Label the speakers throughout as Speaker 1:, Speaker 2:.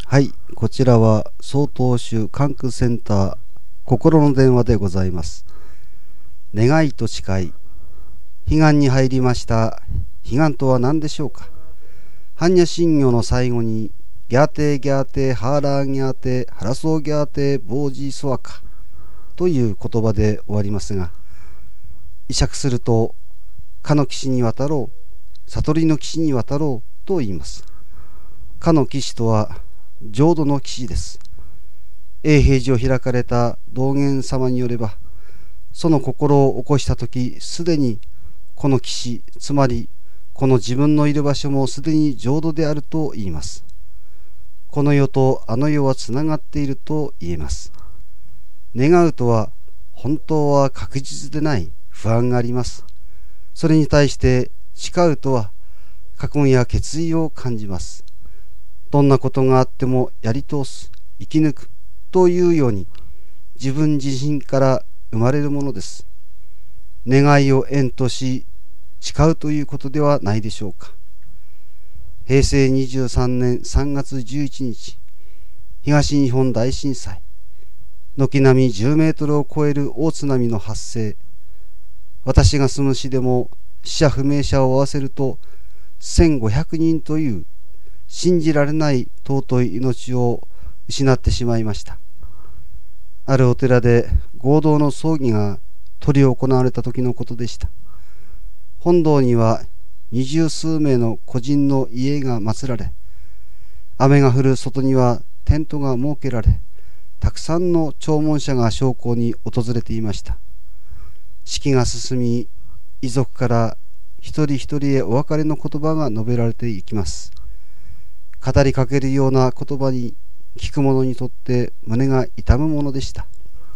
Speaker 1: はい、こちらは曹洞宗関空センター心の電話でございます。願いと誓い、彼岸に入りました。彼岸とは何でしょうか。般若心経の最後にギャーテーギャーテーハーラーギャーテーハラソーギャーテーボージーソワカという言葉で終わりますが、意釈するとかの岸に渡ろう、悟りの岸に渡ろうと言います。かの岸とは浄土の岸です。永平寺を開かれた道元様によれば、その心を起こしたとき、すでにこの岸、つまりこの自分のいる場所もすでに浄土であると言います。この世とあの世はつながっていると言えます。願うとは本当は確実でない不安があります。それに対して誓うとは覚悟や決意を感じます。どんなことがあってもやり通す、生き抜くというように自分自身から生まれるものです。願いを縁とし誓うということではないでしょうか。平成23年3月11日、東日本大震災、軒並み10メートルを超える大津波の発生。私が住む市でも死者不明者を合わせると1500人という信じられない尊い命を失ってしまいました。あるお寺で合同の葬儀が執り行われた時のことでした。本堂には20数名の個人の家が祀られ、雨が降る外にはテントが設けられ、たくさんの弔問者が焼香に訪れていました。式が進み、遺族から一人一人へお別れの言葉が述べられていきます。語りかけるような言葉に聞く者にとって胸が痛むものでした。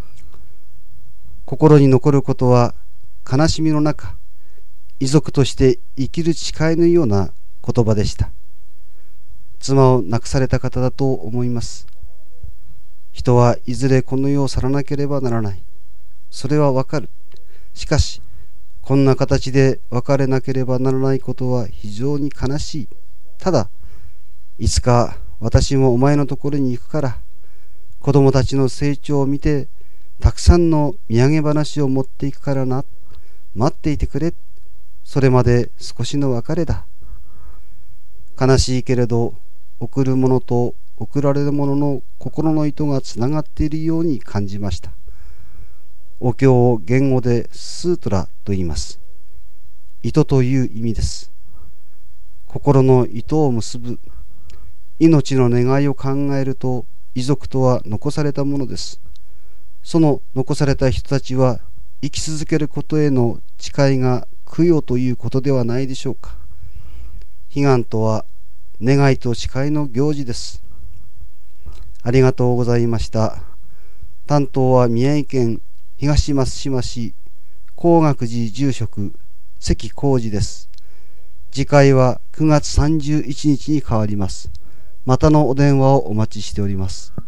Speaker 1: 心に残ることは悲しみの中、遺族として生きる誓いのような言葉でした。妻を亡くされた方だと思います。人はいずれこの世を去らなければならない。それはわかる。しかし、こんな形で別れなければならないことは非常に悲しい。ただ、いつか私もお前のところに行くから、子供たちの成長を見て、たくさんの土産話を持っていくからな。待っていてくれ。それまで少しの別れだ。悲しいけれど、送るものと送られるものの心の糸がつながっているように感じました。お経を言語でスートラと言います。糸という意味です。心の糸を結ぶ。命の願いを考えると、遺族とは残されたものです。その残された人たちは生き続けることへの誓いが供養ということではないでしょうか。彼岸とは願いと誓いの行事です。ありがとうございました。担当は宮城県東松島市光岳寺住職関浩二です。次回は9月31日に変わります。またのお電話をお待ちしております。